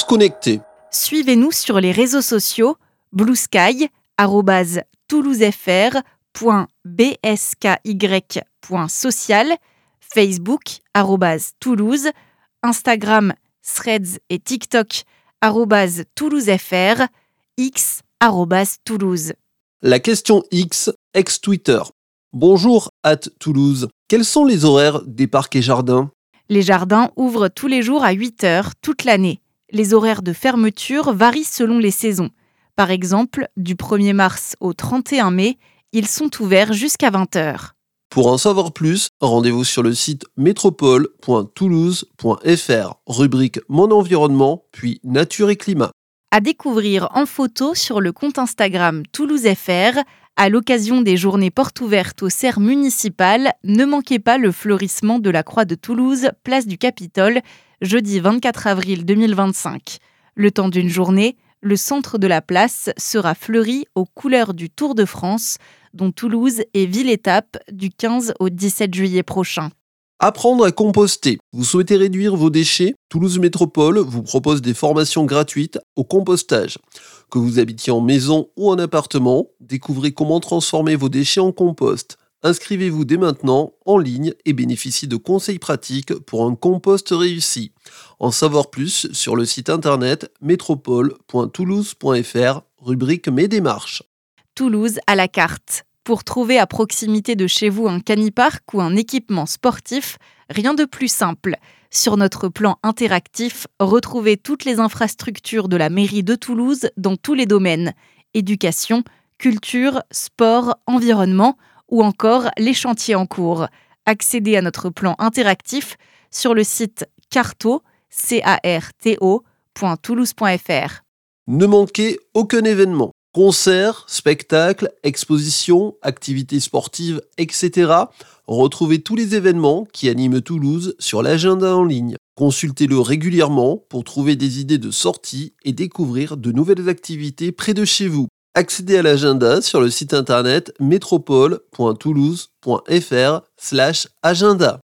connecter. Suivez-nous sur les réseaux sociaux Blue Sky, @toulosefr.bsky.social, Facebook, @Toulouse, Instagram, Threads et TikTok, @ToulouseFR, X, @Toulouse. La question X, ex-Twitter. Bonjour @Toulouse. Quels sont les horaires des parcs et jardins ? Les jardins ouvrent tous les jours à 8h toute l'année. Les horaires de fermeture varient selon les saisons. Par exemple, du 1er mars au 31 mai, ils sont ouverts jusqu'à 20h. Pour en savoir plus, rendez-vous sur le site métropole.toulouse.fr, rubrique Mon environnement, puis Nature et climat. À découvrir en photo sur le compte Instagram ToulouseFR. À l'occasion des journées portes ouvertes aux serres municipales, ne manquez pas le fleurissement de la Croix de Toulouse, place du Capitole, jeudi 24 avril 2025. Le temps d'une journée, le centre de la place sera fleuri aux couleurs du Tour de France, dont Toulouse est ville-étape du 15 au 17 juillet prochain. Apprendre à composter. Vous souhaitez réduire vos déchets ? Toulouse Métropole vous propose des formations gratuites au compostage. Que vous habitiez en maison ou en appartement, découvrez comment transformer vos déchets en compost. Inscrivez-vous dès maintenant en ligne et bénéficiez de conseils pratiques pour un compost réussi. En savoir plus sur le site internet métropole.toulouse.fr, rubrique Mes démarches. Toulouse à la carte. Pour trouver à proximité de chez vous un canipark ou un équipement sportif, rien de plus simple. Sur notre plan interactif, retrouvez toutes les infrastructures de la mairie de Toulouse dans tous les domaines. Éducation, culture, sport, environnement ou encore les chantiers en cours. Accédez à notre plan interactif sur le site carto.toulouse.fr. Ne manquez aucun événement. Concerts, spectacles, expositions, activités sportives, etc. Retrouvez tous les événements qui animent Toulouse sur l'agenda en ligne. Consultez-le régulièrement pour trouver des idées de sorties et découvrir de nouvelles activités près de chez vous. Accédez à l'agenda sur le site internet métropole.toulouse.fr/agenda.